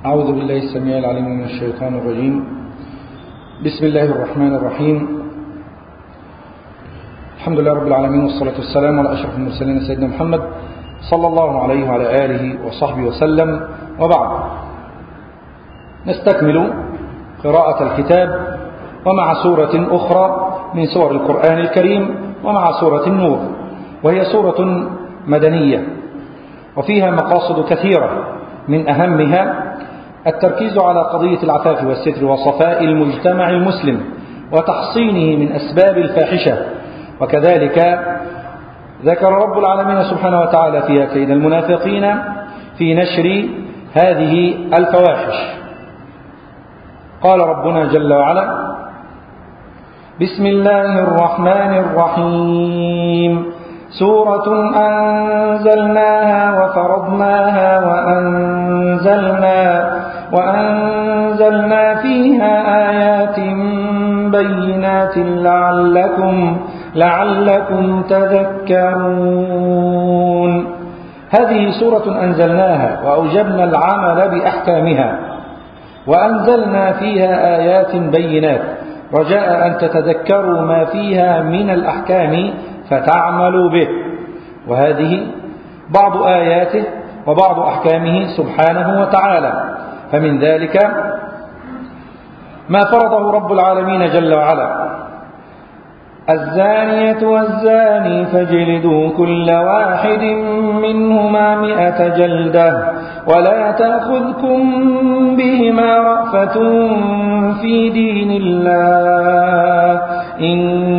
أعوذ بالله السميع العليم من الشيطان الرجيم. بسم الله الرحمن الرحيم. الحمد لله رب العالمين، والصلاة والسلام على أشرف المرسلين سيدنا محمد صلى الله عليه وعلى آله وصحبه وسلم، وبعد. نستكمل قراءة الكتاب ومع سورة أخرى من سور القرآن الكريم، ومع سورة النور، وهي سورة مدنية وفيها مقاصد كثيرة، من أهمها التركيز على قضية العفاف والستر وصفاء المجتمع المسلم وتحصينه من أسباب الفاحشة. وكذلك ذكر رب العالمين سبحانه وتعالى فيها كيد المنافقين في نشر هذه الفواحش. قال ربنا جل وعلا: بسم الله الرحمن الرحيم. سورة أنزلناها وفرضناها وأنزلنا فيها آيات بينات لعلكم تذكرون. هذه سورة أنزلناها وأوجبنا العمل بأحكامها، وأنزلنا فيها آيات بينات رجاء أن تتذكروا ما فيها من الأحكام فتعملوا به. وهذه بعض آياته وبعض أحكامه سبحانه وتعالى. فمن ذلك ما فرضه رب العالمين جل وعلا: الزانية والزاني فاجلدوا كل واحد منهما 100 جلدة ولا تأخذكم بهما رأفة في دين الله إن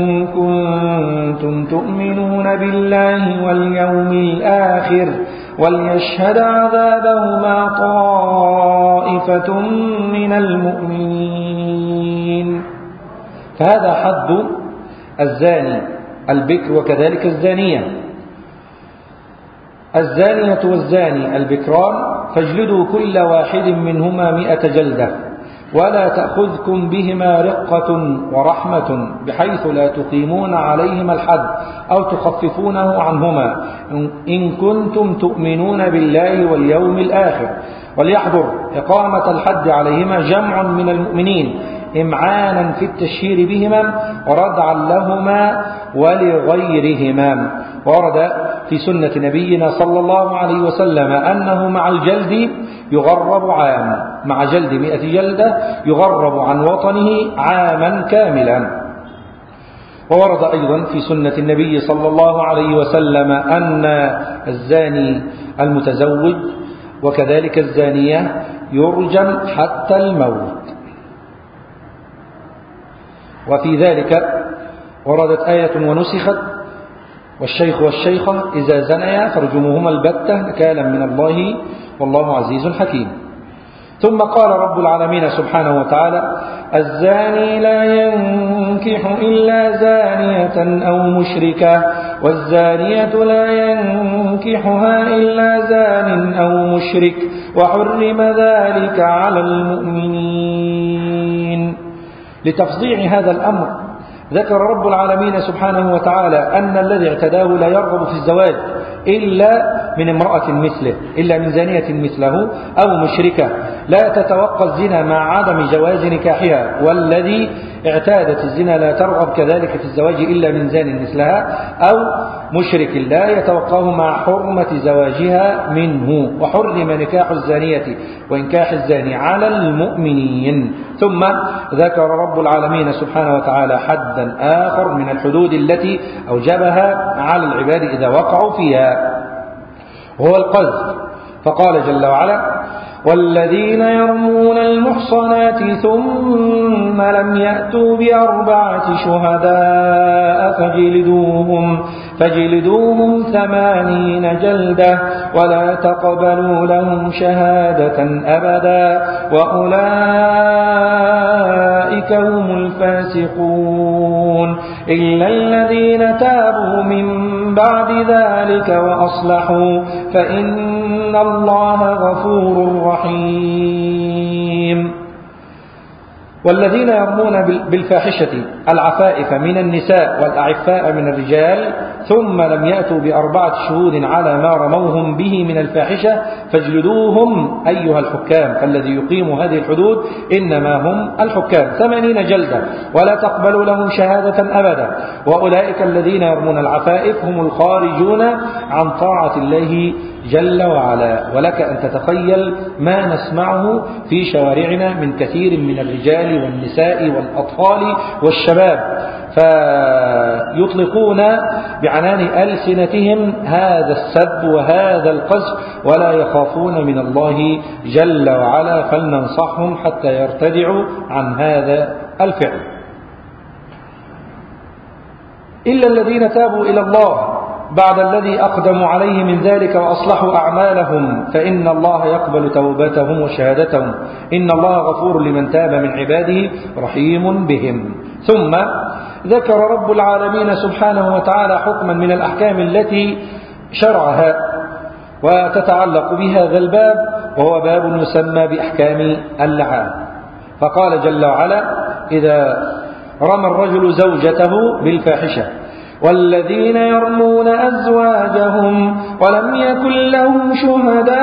كنتم تؤمنون بالله واليوم الآخر وليشهد عذابهما طائفة من المؤمنين. فهذا حد الزاني البكر، وكذلك الزانية. الزانية والزاني البكران فاجلدوا كل واحد منهما 100 جلدة ولا تأخذكم بهما رقة ورحمة بحيث لا تقيمون عليهما الحد أو تخففونه عنهما إن كنتم تؤمنون بالله واليوم الآخر. وليحضر إقامة الحد عليهما جمع من المؤمنين إمعانا في التشهير بهما وردعا لهما ولغيرهما. ورد في سنة نبينا صلى الله عليه وسلم أنه مع الجلد يغرب عام، مع جلد 100 جلدة يغرب عن وطنه عاما كاملا. وورد أيضا في سنة النبي صلى الله عليه وسلم أن الزاني المتزوج وكذلك الزانية يرجم حتى الموت. وفي ذلك وردت آية ونسخت: والشيخ والشيخة إذا زنيا فارجموهما البتة نكالا من الله والله عزيز حكيم. ثم قال رب العالمين سبحانه وتعالى: الزاني لا ينكح إلا زانية أو مشركة والزانية لا ينكحها إلا زان أو مشرك وحرم ذلك على المؤمنين. لتفضيع هذا الأمر ذكر رب العالمين سبحانه وتعالى أن الذي اعتداه لا يرغب في الزواج إلا من امرأة مثله، إلا من زانية مثله أو مشركة لا تتوقع الزنا مع عدم جواز نكاحها، والذي اعتادت الزنا لا ترغب كذلك في الزواج إلا من زان مثلها أو مشرك لا يتوقعه مع حرمة زواجها منه. وحرم نكاح الزانية وإنكاح الزاني على المؤمنين. ثم ذكر رب العالمين سبحانه وتعالى حدا آخر من الحدود التي أوجبها على العباد إذا وقعوا فيها، وهو القذف. فقال جل وعلا: والذين يرمون المحصنات ثم لم يأتوا ب4 شهداء فاجلدوهم 80 جلدة ولا تقبلوا لهم شهادة أبدا وأولئك هم الفاسقون إلا الذين تابوا من بعد ذلك وأصلحوا فإن الله غفور رحيم. والذين يرمون بالفاحشة العفائف من النساء والأعفاء من الرجال ثم لم يأتوا بأربعة شهود على ما رموهم به من الفاحشة فاجلدوهم أيها الحكام. فالذي يقيم هذه الحدود إنما هم الحكام 80 جلدة ولا تقبلوا لهم شهادة أبدا. وأولئك الذين يرمون العفائف هم الخارجون عن طاعة الله جل وعلا. ولك أن تتخيل ما نسمعه في شوارعنا من كثير من الرجال والنساء والأطفال والشباب، فيطلقون بعنان ألسنتهم هذا السب وهذا القذف ولا يخافون من الله جل وعلا. فلننصحهم حتى يرتدعوا عن هذا الفعل. إلا الذين تابوا إلى الله بعد الذي أقدموا عليه من ذلك وأصلحوا أعمالهم فإن الله يقبل توبتهم وشهادتهم إن الله غفور لمن تاب من عباده رحيم بهم. ثم ذكر رب العالمين سبحانه وتعالى حكما من الأحكام التي شرعها وتتعلق بهذا الباب، وهو باب يسمى بأحكام اللعان. فقال جل وعلا: إذا رمى الرجل زوجته بالفاحشة والذين يرمون أزواجهم ولم يكن لهم شهداء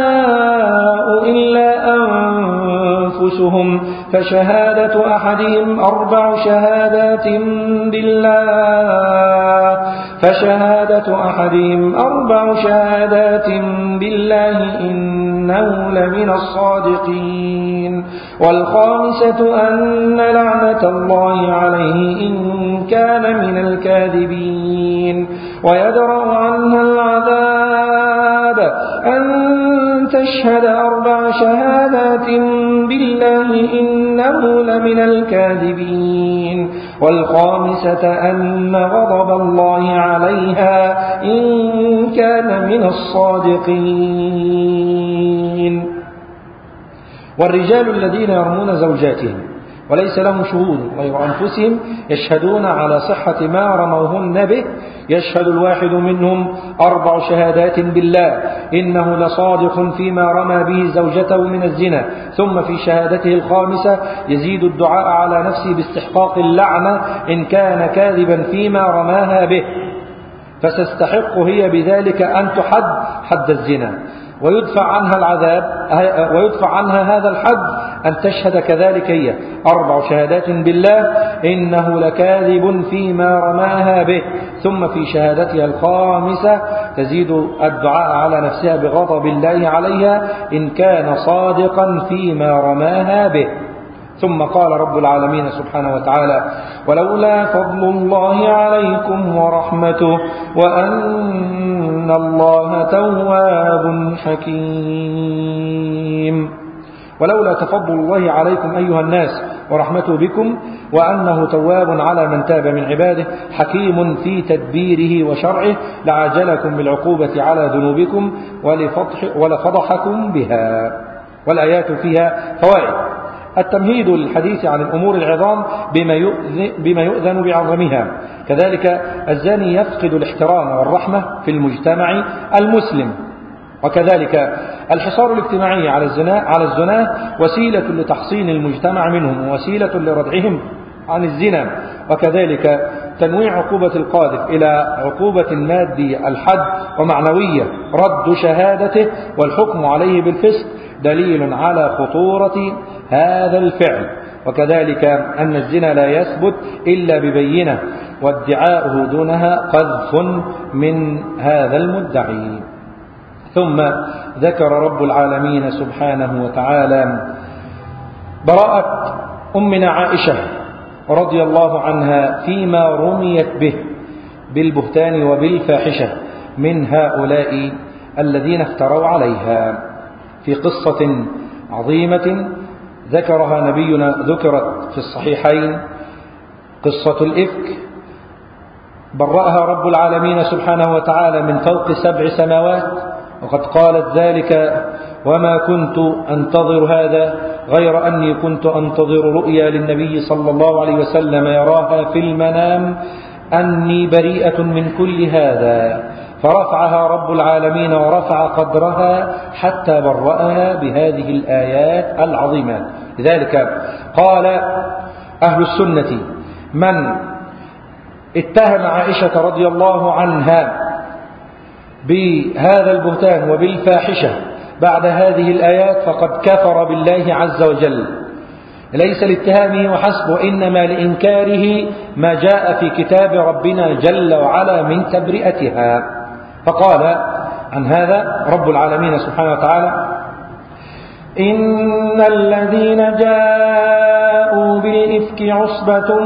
إلا أنفسهم فشهادة أحدهم 4 شهادات بالله إنه لمن الصادقين. والخامسة أن لعنة الله عليه إن كان من الكاذبين. ويدرأ عنها العذاب أن تشهد 4 شهادات بالله إنه لمن الكاذبين. والخامسة أن غضب الله عليها إن كان من الصادقين. والرجال الذين يرمون زوجاتهم وليس لهم شهود غير أنفسهم يشهدون على صحة ما رموهن به يشهد الواحد منهم 4 شهادات بالله إنه لصادق فيما رمى به زوجته من الزنا. ثم في شهادته الخامسة يزيد الدعاء على نفسه باستحقاق اللعنة إن كان كاذبا فيما رماها به، فستستحق هي بذلك أن تحد حد الزنا ويدفع عنها العذاب ويدفع عنها هذا الحد أن تشهد كذلك هي 4 شهادات بالله إنه لكاذب فيما رماها به. ثم في شهادتها الخامسة تزيد الدعاء على نفسها بغضب الله عليها إن كان صادقا فيما رماها به. ثم قال رب العالمين سبحانه وتعالى: ولولا فضل الله عليكم ورحمته وأن الله تواب حكيم. ولولا تفضل الله عليكم أيها الناس ورحمته بكم وأنه تواب على من تاب من عباده حكيم في تدبيره وشرعه لعاجلكم بالعقوبة على ذنوبكم ولفضحكم بها. والآيات فيها فوائد: التمهيد للحديث عن الأمور العظام بما يؤذن بعظمها. كذلك الزاني يفقد الاحترام والرحمة في المجتمع المسلم. وكذلك الحصار الاجتماعي على الزنا وسيلة لتحصين المجتمع منهم ووسيلة لردعهم عن الزنا. وكذلك تنويع عقوبة القاذف إلى عقوبة مادية الحد ومعنوية رد شهادته والحكم عليه بالفسق دليل على خطورة هذا الفعل. وكذلك أن الزنا لا يثبت إلا ببينة وادعاؤه دونها قذف من هذا المدعي. ثم ذكر رب العالمين سبحانه وتعالى براءة أمنا عائشة رضي الله عنها فيما رميت به بالبهتان وبالفاحشة من هؤلاء الذين افتروا عليها في قصة عظيمة ذكرها نبينا، ذكرت في الصحيحين، قصة الإفك. برأها رب العالمين سبحانه وتعالى من فوق 7 سماوات، وقد قالت ذلك: وما كنت أنتظر هذا غير أني كنت أنتظر رؤيا للنبي صلى الله عليه وسلم يراها في المنام أني بريئة من كل هذا. فرفعها رب العالمين ورفع قدرها حتى برأها بهذه الآيات العظيمات. لذلك قال أهل السنة: من اتهم عائشة رضي الله عنها بهذا البهتان وبالفاحشة بعد هذه الآيات فقد كفر بالله عز وجل، ليس لاتهامه وحسب، وإنما لإنكاره ما جاء في كتاب ربنا جل وعلا من تبرئتها. فقال عن هذا رب العالمين سبحانه وتعالى: إن الذين جاءوا بالإفك عصبة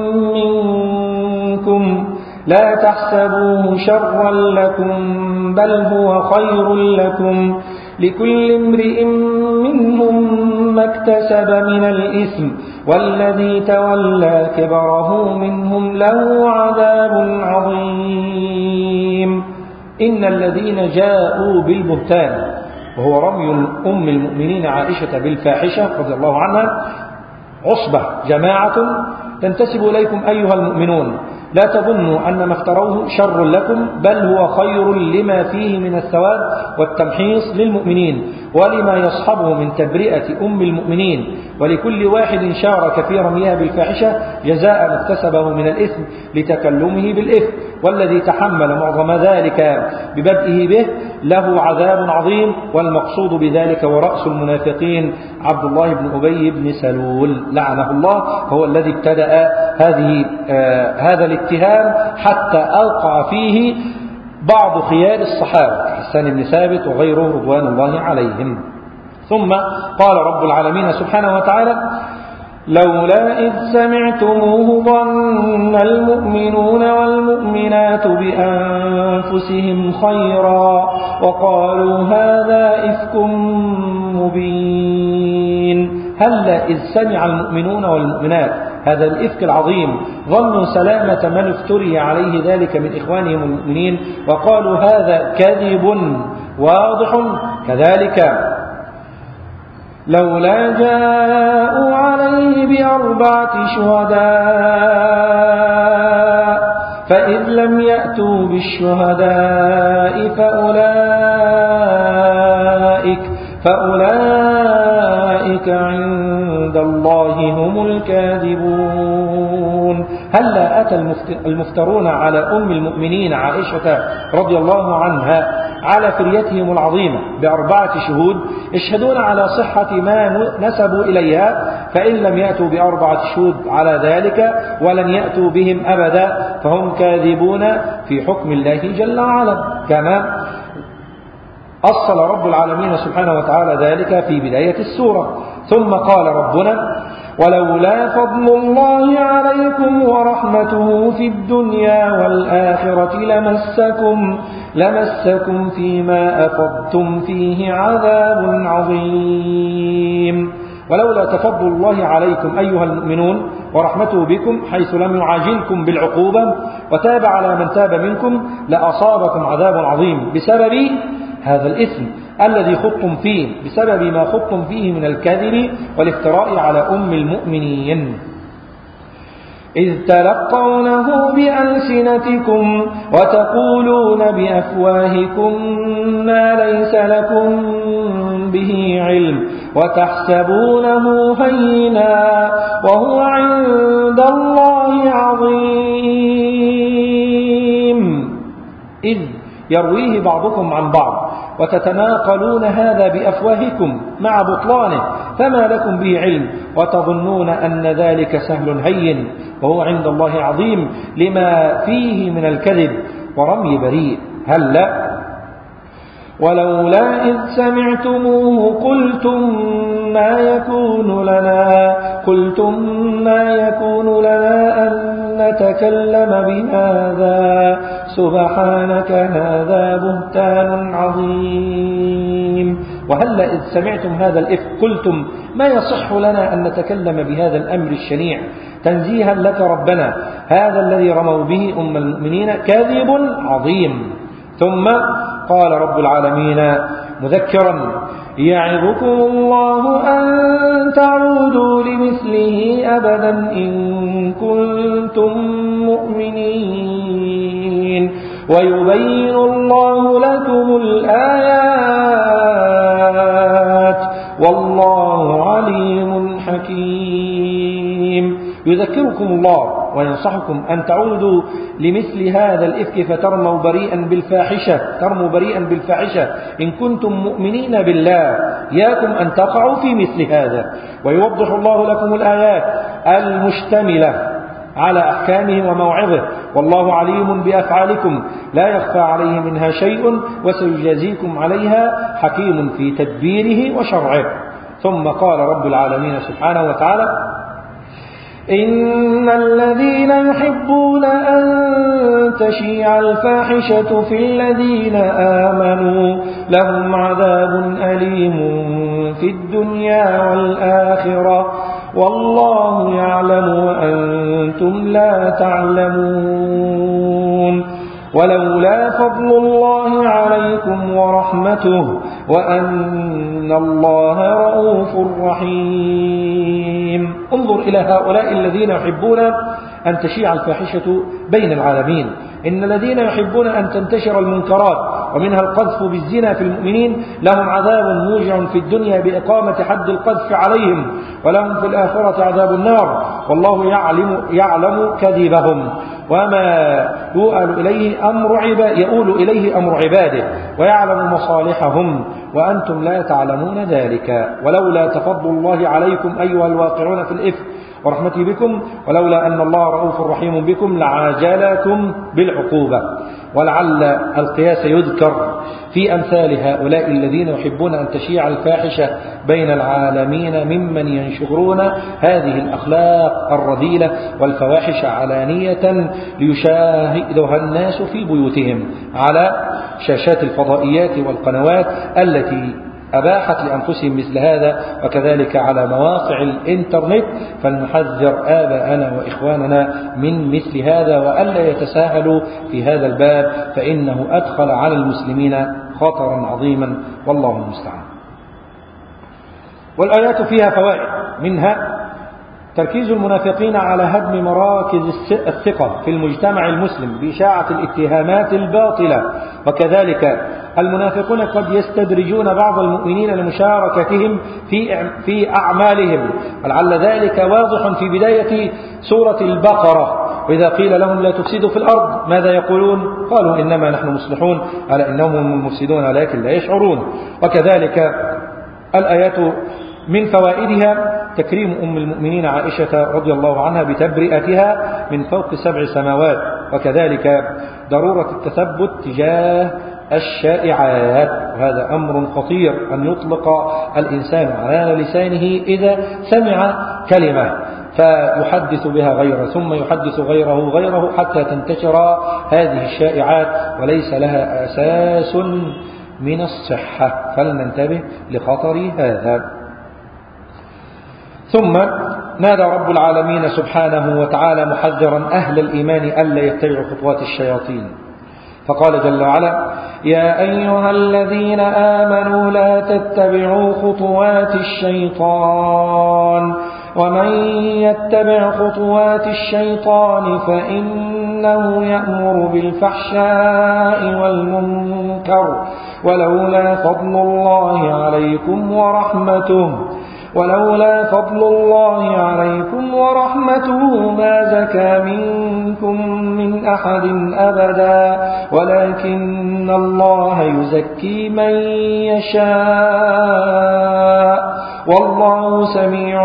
منكم لا تحسبوه شرا لكم بل هو خير لكم لكل امرئ منهم ما اكتسب من الإثم والذي تولى كبره منهم له عذاب عظيم. إن الذين جاءوا بالبهتان، وهو رمي أم المؤمنين عائشة بالفاحشة رضي الله عنها، عصبة، جماعة تنتسب إليكم أيها المؤمنون، لا تظنوا أن ما افتروه شر لكم بل هو خير لما فيه من الثواب والتمحيص للمؤمنين ولما يصحبه من تبرئة أم المؤمنين، ولكل واحد شارك في رميها بالفاحشة جزاء ما اكتسبه من الإثم لتكلمه بالإثم، والذي تحمل معظم ذلك ببدئه به له عذاب عظيم. والمقصود بذلك ورأس المنافقين عبد الله بن أبي بن سلول لعنه الله، هو الذي ابتدأ هذا الاتهام حتى أوقع فيه بعض خيار الصحابة حسان بن ثابت وغيره رضوان الله عليهم. ثم قال رب العالمين سبحانه وتعالى: لولا إذ سمعتموه ظن المؤمنون والمؤمنات بأنفسهم خيرا وقالوا هذا إفك مبين. هلا إذ سمع المؤمنون والمؤمنات هذا الإفك العظيم ظنوا سلامة من افتري عليه ذلك من إخوانهم المؤمنين وقالوا هذا كذب واضح كذلك لولا جاءوا عليه بأربعة شهداء فإذ لم يأتوا بالشهداء فأولئك عند الله هم الكاذبون. هلا أتى المفترون على أم المؤمنين عائشة رضي الله عنها على فريتهم العظيمة بأربعة شهود يشهدون على صحة ما نسبوا إليها، فإن لم يأتوا بأربعة شهود على ذلك ولن يأتوا بهم أبدا فهم كاذبون في حكم الله جل وعلا، كما أصل رب العالمين سبحانه وتعالى ذلك في بداية السورة. ثم قال ربنا: ولولا فضل الله عليكم ورحمته في الدنيا والآخرة لمسكم فيما أفضتم فيه عذاب عظيم. ولولا تفضل الله عليكم أيها المؤمنون ورحمته بكم حيث لم يعاجلكم بالعقوبة وتاب على من تاب منكم لأصابكم عذاب عظيم بسبب هذا الإثم الذي خضتم فيه، بسبب ما خضتم فيه من الكذب والافتراء على أم المؤمنين. إذ تلقونه بألسنتكم وتقولون بأفواهكم ما ليس لكم به علم وتحسبونه هينا وهو عند الله عظيم. إذ يرويه بعضكم عن بعض وتتناقلون هذا بأفواهكم مع بطلانه فما لكم به علم وتظنون أن ذلك سهل هين وهو عند الله عظيم لما فيه من الكذب ورمي بريء. هلا ولولا إذ سمعتموه قلتم ما يكون لنا أن نتكلم بهذا سبحانك هذا بهتان عظيم. وهلا إذ سمعتم هذا الإفك قلتم ما يصح لنا أن نتكلم بهذا الأمر الشنيع تنزيها لك ربنا، هذا الذي رموا به أم المؤمنين كاذب عظيم. ثم قال رب العالمين مذكرا: يعظكم الله أن تعودوا لمثله أبدا إن كنتم مؤمنين ويبين الله لكم الآيات والله والله عليم حكيم. يذكركم الله وينصحكم أن تعودوا لمثل هذا الإفك فترموا بريئا بالفاحشة إن كنتم مؤمنين بالله، إياكم أن تقعوا في مثل هذا. ويوضح الله لكم الآيات المشتملة على أحكامه وموعظه، والله عليم بأفعالكم لا يخفى عليه منها شيء وسيجازيكم عليها، حكيم في تدبيره وشرعه. ثم قال رب العالمين سبحانه وتعالى: إن الذين يحبون أن تشيع الفاحشة في الذين آمنوا لهم عذاب أليم في الدنيا والآخرة والله يعلم وأنتم لا تعلمون. ولولا فضل الله عليكم ورحمته وأن الله رؤوف رحيم. انظر إلى هؤلاء الذين يحبون أن تشيع الفاحشة بين العالمين. إن الذين يحبون أن تنتشر المنكرات ومنها القذف بالزنا في المؤمنين لهم عذاب موجع في الدنيا بإقامة حد القذف عليهم، ولهم في الآخرة عذاب النار والله يعلم كذبهم وما يؤول إليه أمر عباده ويعلم مصالحهم وأنتم لا تعلمون ذلك. ولولا تفضل الله عليكم أيها الواقعون في الإفك ورحمته بكم، ولولا أن الله رؤوف رحيم بكم لعاجلكم بالعقوبة. ولعل القياس يذكر في أمثال هؤلاء الذين يحبون أن تشيع الفاحشة بين العالمين ممن ينشرون هذه الأخلاق الرذيلة والفواحش علانية ليشاهدها الناس في بيوتهم على شاشات الفضائيات والقنوات التي أباحت لأنفسهم مثل هذا، وكذلك على مواقع الإنترنت. فلنحذر آباءنا وإخواننا من مثل هذا وألا يتساهلوا في هذا الباب، فإنه أدخل على المسلمين خطرا عظيما والله المستعان. والآيات فيها فوائد، منها تركيز المنافقين على هدم مراكز الثقة في المجتمع المسلم بإشاعة الاتهامات الباطلة، وكذلك المنافقون قد يستدرجون بعض المؤمنين لمشاركتهم في أعمالهم، ولعل ذلك واضح في بداية سورة البقرة. وإذا قيل لهم لا تفسدوا في الأرض ماذا يقولون؟ قالوا إنما نحن مصلحون، على إنهم هم المفسدون لكن لا يشعرون. وكذلك الآيات من فوائدها تكريم أم المؤمنين عائشة رضي الله عنها بتبرئتها من فوق 7 سماوات، وكذلك ضرورة التثبت تجاه الشائعات، وهذا أمر خطير أن يطلق الإنسان على لسانه إذا سمع كلمة فيحدث بها غيره ثم يحدث غيره حتى تنتشر هذه الشائعات وليس لها أساس من الصحة، فلننتبه لخطر هذا. ثم نادى رب العالمين سبحانه وتعالى محذرا أهل الإيمان ألا يتبعوا خطوات الشياطين، فقال جل وعلا: يا أيها الذين آمنوا لا تتبعوا خطوات الشيطان ومن يتبع خطوات الشيطان فإنه يأمر بالفحشاء والمنكر ولولا فضل الله عليكم ما زكى منكم من أحد أبدا ولكن الله يزكي من يشاء والله سميع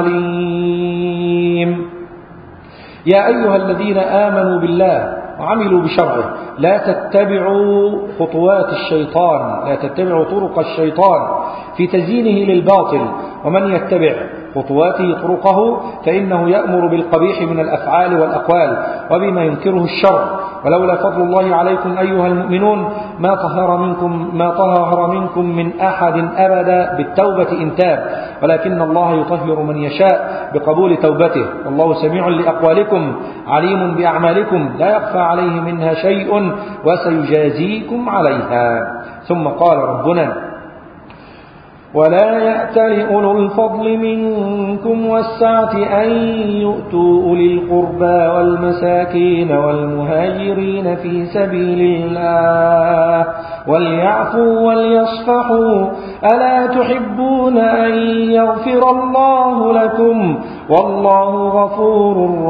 عليم. يا أيها الذين آمنوا بالله وعملوا بشرعه لا تتبعوا خطوات الشيطان، لا تتبعوا طرق الشيطان في تزيينه للباطل، ومن يتبع خطواته طرقه فإنه يأمر بالقبيح من الأفعال والأقوال وبما ينكره الشر. ولولا فضل الله عليكم أيها المؤمنون ما طهر منكم من أحد أبدا بالتوبة إن تاب، ولكن الله يطهر من يشاء بقبول توبته، والله سميع لأقوالكم عليم بأعمالكم لا يخفى عليه منها شيء وسيجازيكم عليها. ثم قال ربنا: ولا يأتل أولو الفضل منكم والسعة أن يؤتوا أولي القربى والمساكين والمهاجرين في سبيل الله وليعفوا وليصفحوا ألا تحبون أن يغفر الله لكم والله غفور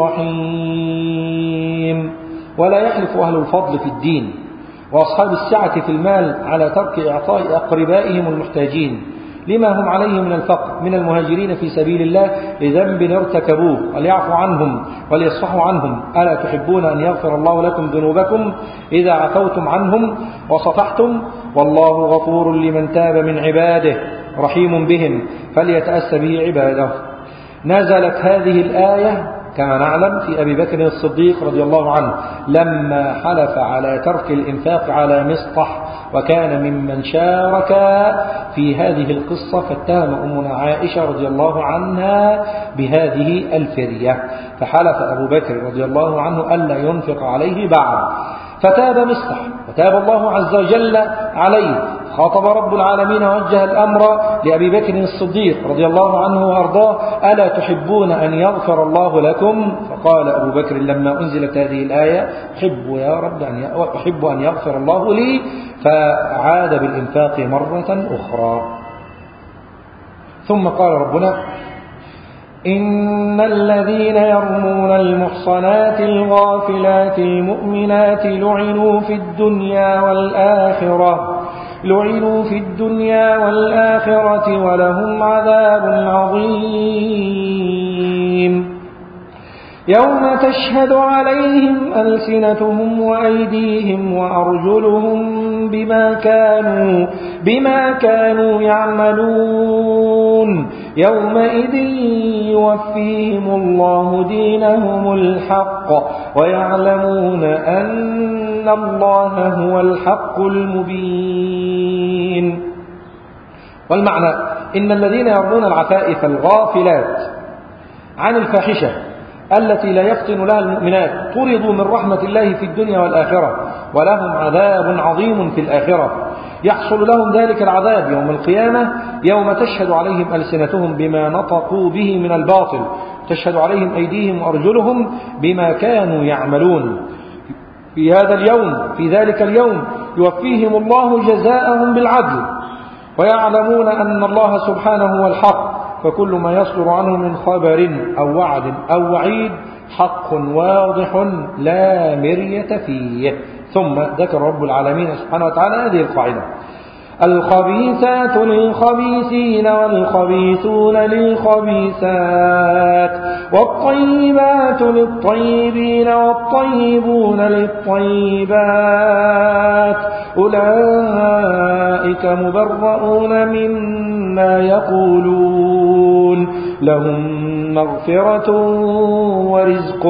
رحيم. ولا يحلف أهل الفضل في الدين وأصحاب السعة في المال على ترك إعطاء أقربائهم المحتاجين لما هم عليه من الفقر من المهاجرين في سبيل الله لذنب ارتكبوه، وليعفوا عنهم وليصفحوا عنهم. ألا تحبون أن يغفر الله لكم ذنوبكم إذا عفوتم عنهم وصفحتم والله غفور لمن تاب من عباده رحيم بهم فليتأسى به عباده. نزلت هذه الآية كما نعلم في أبي بكر الصديق رضي الله عنه لما حلف على ترك الإنفاق على مصطح، وكان ممن شارك في هذه القصة، فاتهم أمنا عائشة رضي الله عنها بهذه الفرية، فحلف أبو بكر رضي الله عنه ألا ينفق عليه بعد، فتاب مصطح وتاب الله عز وجل عليه. خاطب رب العالمين ووجه الأمر لأبي بكر الصديق رضي الله عنه وأرضاه: ألا تحبون أن يغفر الله لكم؟ فقال أبو بكر لما أنزلت هذه الآية: أحب أن يغفر الله لي، فعاد بالإنفاق مرة أخرى. ثم قال ربنا: إن الذين يرمون المحصنات الغافلات المؤمنات لعنوا في الدنيا والآخرة ولهم عذاب عظيم. يوم تشهد عليهم ألسنتهم وأيديهم وأرجلهم بما كانوا يعملون يومئذ يوفيهم الله دينهم الحق ويعلمون أن الله هو الحق المبين. والمعنى: إن الذين يرمون العفائف الغافلات عن الفاحشة التي لا يفطن لها المؤمنات طردوا من رحمة الله في الدنيا والآخرة، ولهم عذاب عظيم في الآخرة. يحصل لهم ذلك العذاب يوم القيامة يوم تشهد عليهم ألسنتهم بما نطقوا به من الباطل، تشهد عليهم أيديهم وأرجلهم بما كانوا يعملون. في ذلك اليوم يوفيهم الله جزاءهم بالعدل، ويعلمون أن الله سبحانه هو الحق، فكل ما يصدر عنه من خبر أو وعد أو وعيد حق واضح لا مرية فيه. ثم ذكر رب العالمين سبحانه وتعالى هذه القاعدة: الخبيثات للخبيثين والخبيثون للخبيثات والطيبات للطيبين والطيبون للطيبات أولئك مبرؤون مما يقولون لهم مغفرة ورزق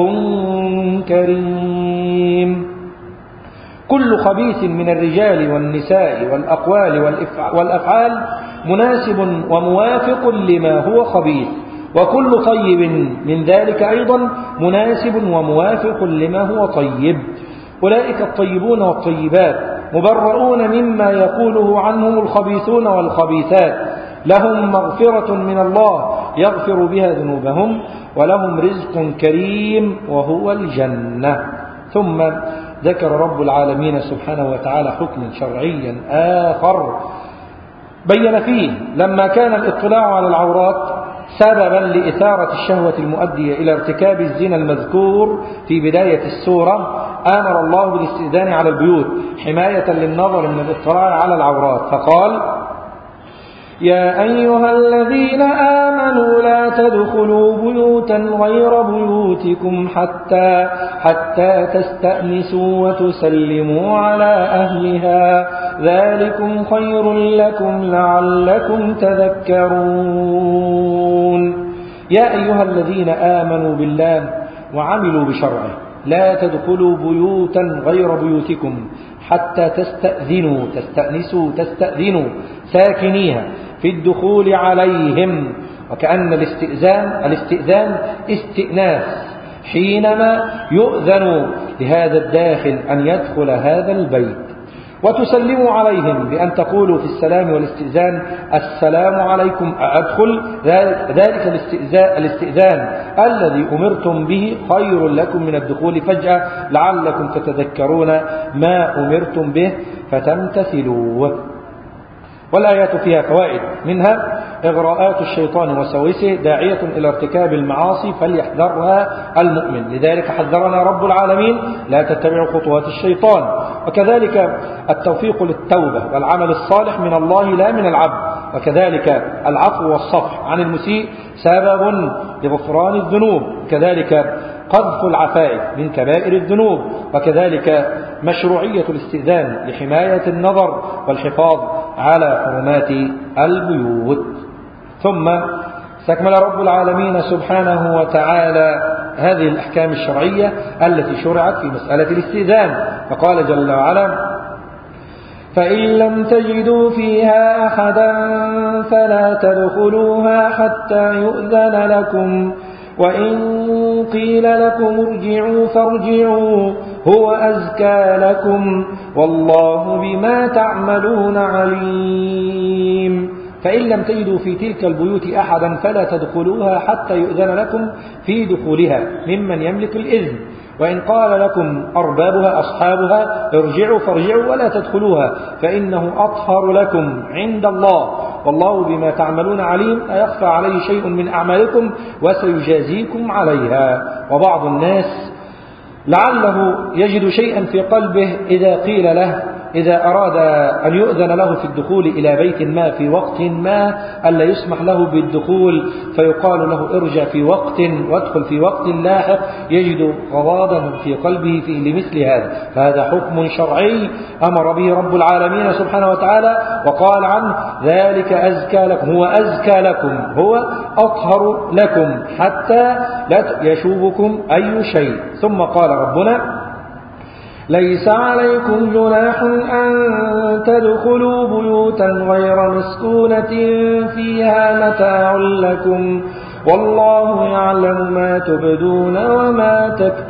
كريم. كل خبيث من الرجال والنساء والأقوال والأفعال مناسب وموافق لما هو خبيث، وكل طيب من ذلك أيضا مناسب وموافق لما هو طيب. أولئك الطيبون والطيبات مبرؤون مما يقوله عنهم الخبيثون والخبيثات، لهم مغفرة من الله يغفر بها ذنوبهم، ولهم رزق كريم وهو الجنة. ثم ذكر رب العالمين سبحانه وتعالى حكما شرعيا آخر بين فيه لما كان الاطلاع على العورات سببا لإثارة الشهوة المؤدية إلى ارتكاب الزنا المذكور في بداية السورة، آمر الله بالاستئذان على البيوت حماية للنظر من الاطلاع على العورات، فقال: يا أيها الذين آمنوا لا تدخلوا بيوتا غير بيوتكم حتى تستأنسوا وتسلموا على أهلها ذلكم خير لكم لعلكم تذكرون. يا أيها الذين آمنوا بالله وعملوا بشرعه لا تدخلوا بيوتا غير بيوتكم حتى تستأنسوا ساكنيها في الدخول عليهم، وكأن الاستئذان استئناس حينما يؤذن لهذا الداخل أن يدخل هذا البيت. وتسلموا عليهم بأن تقولوا في السلام والاستئذان السلام عليكم أدخل. ذلك الاستئذان الذي أمرتم به خير لكم من الدخول فجأة لعلكم تتذكرون ما أمرتم به فتمتثلوا. والآيات فيها فوائد، منها إغراءات الشيطان وسوسه داعية إلى ارتكاب المعاصي فليحذرها المؤمن، لذلك حذرنا رب العالمين لا تتبعوا خطوات الشيطان. وكذلك التوفيق للتوبة والعمل الصالح من الله لا من العبد. وكذلك العفو والصفح عن المسيء سبب لغفران الذنوب. كذلك قذف العفائف من كبائر الذنوب. وكذلك مشروعية الاستئذان لحماية النظر والحفاظ على حرمات البيوت. ثم استكمل رب العالمين سبحانه وتعالى هذه الأحكام الشرعية التي شرعت في مسألة الاستئذان، فقال جل وعلا: فإن لم تجدوا فيها أحدا فلا تدخلوها حتى يؤذن لكم، وإن قيل لكم ارجعوا فارجعوا هو أزكى لكم والله بما تعملون عليم. فإن لم تجدوا في تلك البيوت أحدا فلا تدخلوها حتى يؤذن لكم في دخولها ممن يملك الإذن، وإن قال لكم أربابها أصحابها ارجعوا فارجعوا ولا تدخلوها فإنه أطهر لكم عند الله والله بما تعملون عليم. لا يخفى عليه شيء من أعمالكم وسيجازيكم عليها. وبعض الناس لعله يجد شيئا في قلبه إذا قيل له، إذا أراد أن يؤذن له في الدخول إلى بيت ما في وقت ما ألا يسمح له بالدخول، فيقال له ارجع في وقت وادخل في وقت لاحق، يجد غضاضا في قلبه في لمثل هذا. فهذا حكم شرعي أمر به رب العالمين سبحانه وتعالى وقال عنه: ذلك أزكى لكم، هو أزكى لكم، هو أطهر لكم حتى لا يشوبكم أي شيء. ثم قال ربنا: ليس عليكم جناح أن تدخلوا بيوتا غير مسكونة فيها متاع لكم والله يعلم ما تبدون وما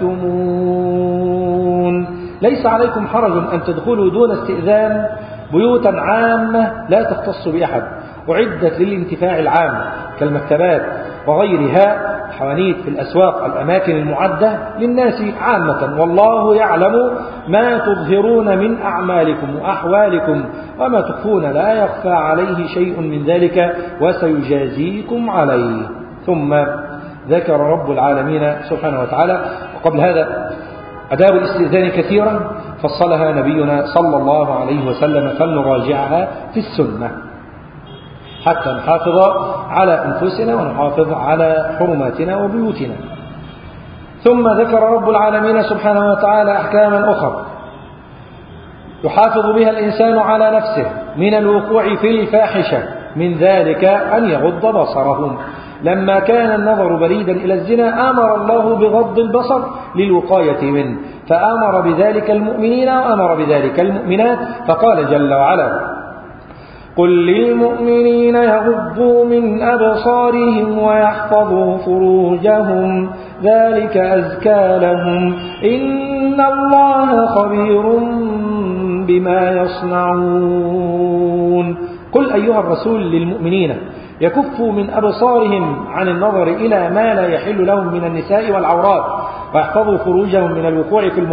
تكتمون. ليس عليكم حرج أن تدخلوا دون استئذان بيوتا عامة لا تختص بأحد، أعدت للانتفاع العام كالمكتبات وغيرها، حوانيت في الأسواق، الأماكن المعدة للناس عامة. والله يعلم ما تظهرون من أعمالكم وأحوالكم وما تخفون لا يخفى عليه شيء من ذلك وسيجازيكم عليه. ثم ذكر رب العالمين سبحانه وتعالى، وقبل هذا آداب الاستئذان كثيرا فصلها نبينا صلى الله عليه وسلم فلنراجعها في السنة حتى نحافظ على أنفسنا ونحافظ على حرماتنا وبيوتنا. ثم ذكر رب العالمين سبحانه وتعالى أحكاما أخرى يحافظ بها الإنسان على نفسه من الوقوع في الفاحشة، من ذلك أن يغض بصره. لما كان النظر بريدا إلى الزنا أمر الله بغض البصر للوقاية منه، فأمر بذلك المؤمنين وأمر بذلك المؤمنات، فقال جل وعلا: قل للمؤمنين يغضوا من أبصارهم ويحفظوا فروجهم ذلك أزكى لهم إن الله خبير بما يصنعون. قل أيها الرسول للمؤمنين يكفوا من أبصارهم عن النظر إلى ما لا يحل لهم من النساء والعورات، ويحفظوا فروجهم من الوقوع في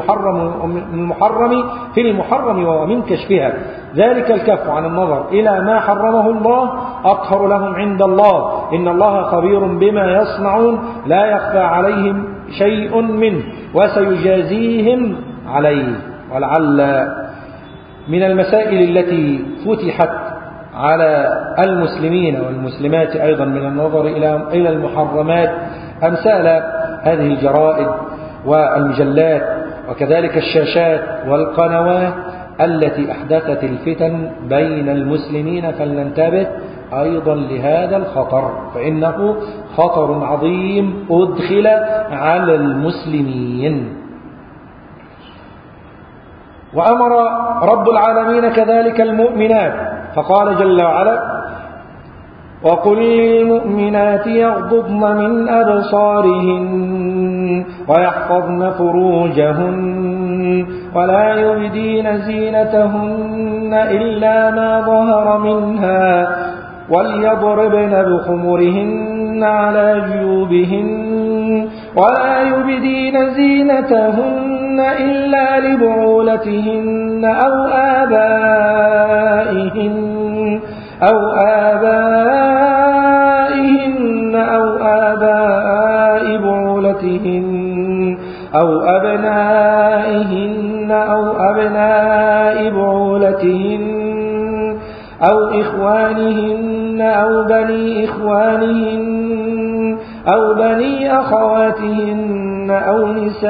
المحرم ومن كشفها، ذلك الكف عن النظر إلى ما حرمه الله أطهر لهم عند الله إن الله خبير بما يصنعون لا يخفى عليهم شيء منه وسيجازيهم عليه. ولعل من المسائل التي فتحت على المسلمين والمسلمات أيضا من النظر إلى المحرمات أمثال هذه الجرائد والمجلات وكذلك الشاشات والقنوات التي أحدثت الفتن بين المسلمين، فلننتبه أيضا لهذا الخطر، فإنه خطر عظيم أدخل على المسلمين. وأمر رب العالمين كذلك المؤمنات، فقال جل وعلا: وقل للمؤمنات يغضضن من أبصارهن ويحفظن فروجهن ولا يبدين زينتهن إلا ما ظهر منها وليضربن بخمرهن على جيوبهن ولا يبدين زينتهن إلا لبعولتهن أو آبائهن أو آباء بعولتهن أو أبنائهن أو أبناء بعولتهن أو إخوانهن أو بني إخوانهن أو بني أخواتهن أو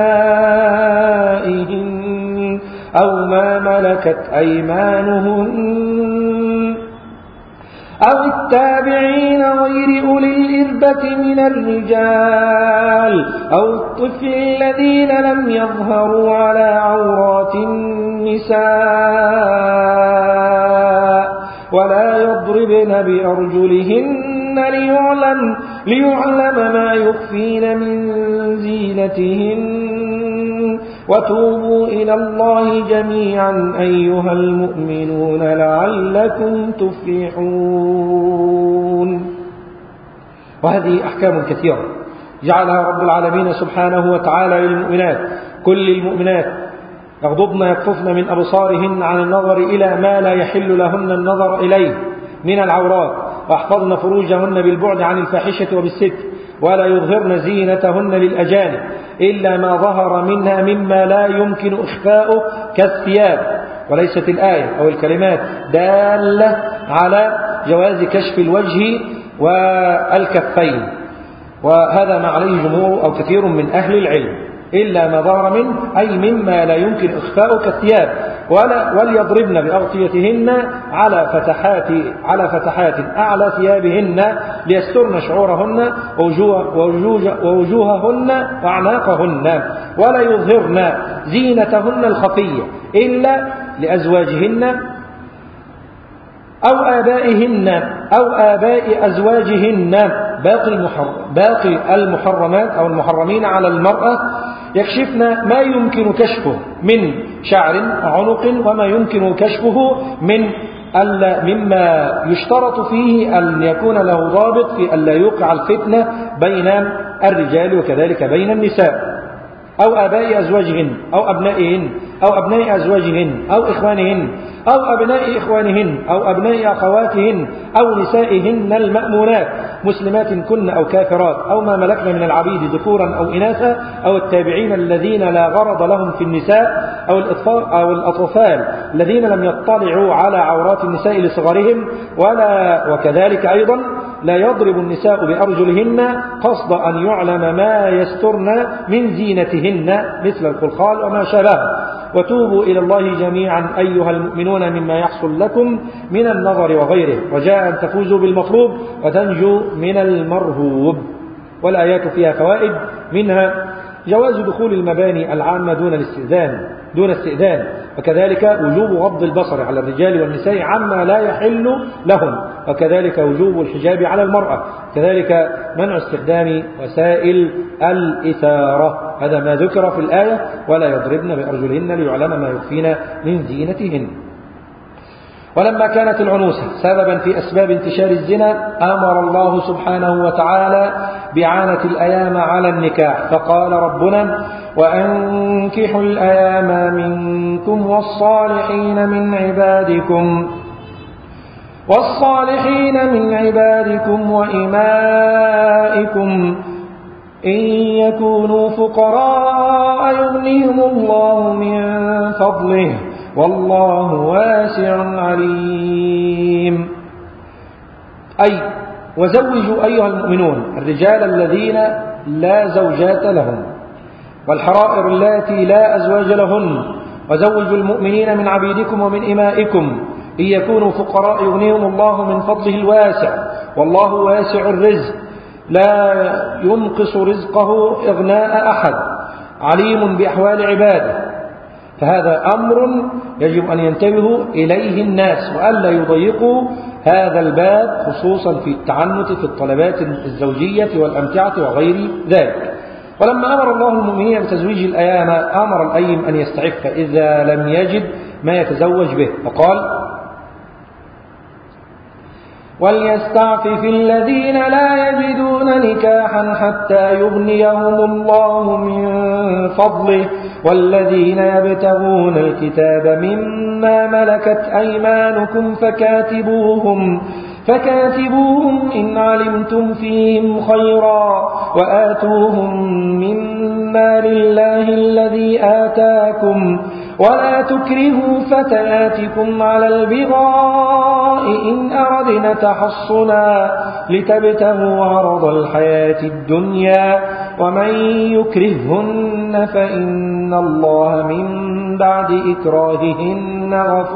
نسائهن أو ما ملكت أيمانهن أو التابعين غير أولي الإربة من الرجال أو الطفل الذين لم يظهروا على عورات النساء ولا يضربن بأرجلهن ليعلم ما يخفين من زينتهن وتوبوا إلى الله جميعا أيها المؤمنون لعلكم تفلحون. وهذه أحكام كثيرة جعلها رب العالمين سبحانه وتعالى للمؤمنات. كل المؤمنات يغضضن يكففن من أبصارهن عن النظر إلى ما لا يحل لهن النظر إليه من العورات واحفظن فروجهن بالبعد عن الفاحشة وبالستر ولا يظهرن زينتهن للأجانب إلا ما ظهر منها مما لا يمكن إخفاؤه كالثياب. وليست الآية أو الكلمات دالة على جواز كشف الوجه والكفين، وهذا ما عليه جمهور أو كثير من أهل العلم، إلا ما ظهر منه أي مما لا يمكن إخفاؤه كالثياب. وليضربن بأغطيتهن على فتحات أعلى ثيابهن ليسترن شعورهن ووجوههن وأعناقهن ولا يظهرن زينتهن الخفية إلا لأزواجهن أو آبائهن أو آباء أزواجهن. باقي المحرمات أو المحرمين على المرأة يكشفن ما يمكن كشفه من شعر عنق وما يمكن كشفه مما يشترط فيه أن يكون له ضابط في أن لا يوقع الفتنة بين الرجال وكذلك بين النساء. أو آباء أزواجهن أو أبنائهن أو أبناء أزواجهن أو إخوانهن أو أبناء إخوانهن أو أبناء أخواتهن أو نسائهن المأمونات مسلمات كن أو كافرات أو ما ملكن من العبيد ذكورا أو إناثا أو التابعين الذين لا غرض لهم في النساء أو الأطفال الذين لم يطلعوا على عورات النساء لصغرهم. وكذلك أيضا لا يضرب النساء بأرجلهن قصد أن يعلم ما يسترن من زينتهن مثل الخلخال وما شابه. وتوبوا إلى الله جميعا أيها المؤمنون مما يحصل لكم من النظر وغيره رجاء أن تفوزوا بالمطلوب وتنجوا من المرهوب. والآيات فيها فوائد، منها جواز دخول المباني العامة دون استئذان، وكذلك وجوب غض البصر على الرجال والنساء عما لا يحل لهم، وكذلك وجوب الحجاب على المرأة، كذلك منع استخدام وسائل الإثارة. هذا ما ذكر في الآية ولا يضربن بأرجلهن ليعلم ما يخفين من زينتهن. ولما كانت العنوسة سببا في أسباب انتشار الزنا أمر الله سبحانه وتعالى بإعانة الأيام على النكاح، فقال ربنا: وأنكحوا الأيام منكم والصالحين من عبادكم وإمائكم إن يكونوا فقراء يغنيهم الله من فضله والله واسع عليم. أي وزوجوا أيها المؤمنون الرجال الذين لا زوجات لهم والحرائر اللاتي لا أزواج لهن، وزوجوا المؤمنين من عبيدكم ومن إمائكم إن يكونوا فقراء يغنيهم الله من فضله الواسع والله واسع الرزق لا ينقص رزقه إغناء أحد عليم بأحوال عباده. فهذا أمر يجب أن ينتبهوا إليه الناس وألا يضيقوا هذا الباب، خصوصا في التعنت في الطلبات الزوجية والأمتعة وغير ذلك. ولما أمر الله المؤمنين بتزويج الأيام أمر الأيم أن يستعف إذا لم يجد ما يتزوج به، فقال: وليستعفف الذين لا يجدون نكاحا حتى يغنيهم الله من فضله والذين يبتغون الكتاب مما ملكت أيمانكم فكاتبوهم إن علمتم فيهم خيرا وآتوهم مما لله الذي آتاكم ولا تكرهوا فتياتكم على البغاء إن أردنا تحصنا لتبتغوا عرض الحياة الدنيا ومن يكرههن فإن الله من بعد إكراههن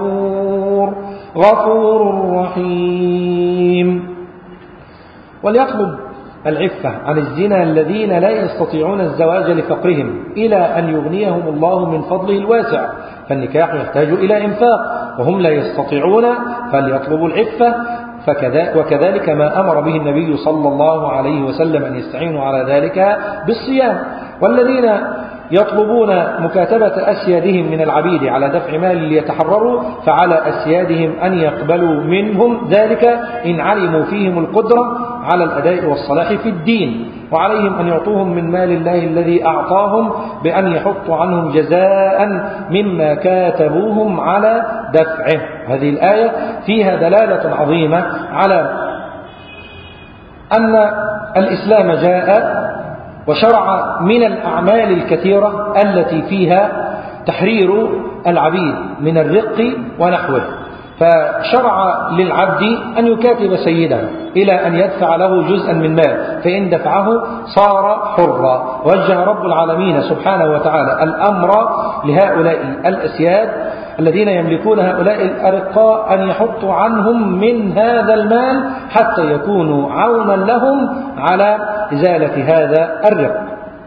غفور رحيم. وليطلب العفة عن الزنا الذين لا يستطيعون الزواج لفقرهم إلى أن يغنيهم الله من فضله الواسع، فالنكاح يحتاج إلى إنفاق وهم لا يستطيعون، فليطلبوا العفة. وكذلك ما أمر به النبي صلى الله عليه وسلم أن يستعينوا على ذلك بالصيام. والذين يطلبون مكاتبة أسيادهم من العبيد على دفع مال ليتحرروا، فعلى أسيادهم أن يقبلوا منهم ذلك إن علموا فيهم القدرة على الأداء والصلاح في الدين، وعليهم أن يعطوهم من مال الله الذي أعطاهم بأن يحطوا عنهم جزاء مما كاتبوهم على دفعه. هذه الآية فيها دلالة عظيمة على أن الإسلام جاء وشرع من الأعمال الكثيرة التي فيها تحرير العبيد من الرق ونحوه، فشرع للعبد أن يكاتب سيده إلى أن يدفع له جزءا من مال، فإن دفعه صار حرا. وجه رب العالمين سبحانه وتعالى الأمر لهؤلاء الأسياد الذين يملكون هؤلاء الأرقاء أن يحطوا عنهم من هذا المال حتى يكونوا عونا لهم على إزالة هذا الرق.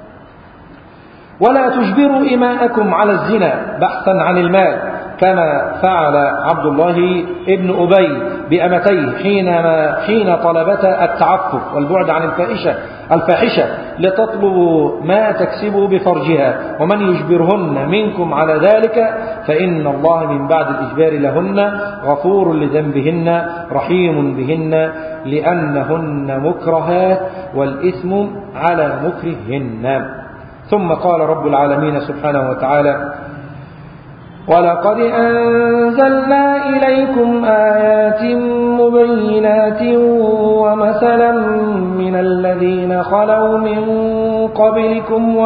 ولا تجبروا إماءكم على الزنا بحثا عن المال، كما فعل عبد الله ابن أبي بأمتيه حين طلبتا التعفف والبعد عن الفاحشة لتطلبوا ما تكسبوا بفرجها، ومن يجبرهن منكم على ذلك فإن الله من بعد الإجبار لهن غفور لذنبهن رحيم بهن لأنهن مكرهات والإثم على مكرههن. ثم قال رب العالمين سبحانه وتعالى: ولقد أنزلنا إليكم آيات مبينات ومثلا من الذين خلوا من قبلكم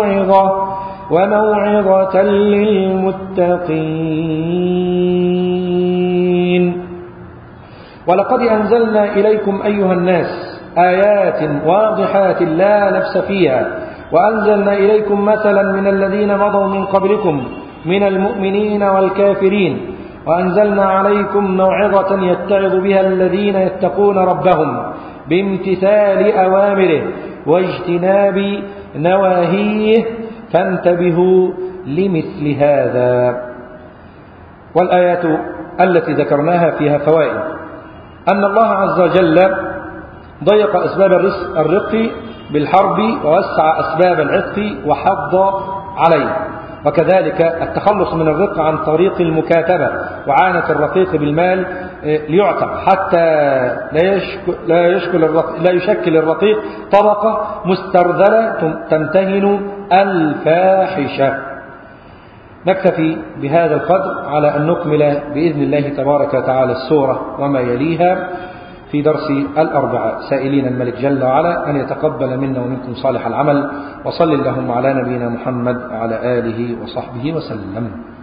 وموعظة للمتقين. ولقد أنزلنا إليكم أيها الناس آيات واضحات لا لبس فيها، وأنزلنا إليكم مثلا من الذين مضوا من قبلكم من المؤمنين والكافرين، وأنزلنا عليكم موعظة يتعظ بها الذين يتقون ربهم بامتثال أوامره واجتناب نواهيه، فانتبهوا لمثل هذا. والآيات التي ذكرناها فيها فوائد: أن الله عز وجل ضيق أسباب الرق بالحرب ووسع أسباب العتق وحض عليه، وكذلك التخلص من الرق عن طريق المكاتبة وعانة الرقيق بالمال ليعتق حتى لا يشكل الرقيق طبقة مسترذلة تمتهن الفاحشة. نكتفي بهذا القدر على أن نكمل بإذن الله تبارك وتعالى السورة وما يليها في درس الأربعاء، سائلين الملك جل وعلا أن يتقبل منا ومنكم صالح العمل، وصل اللهم على نبينا محمد وعلى آله وصحبه وسلم.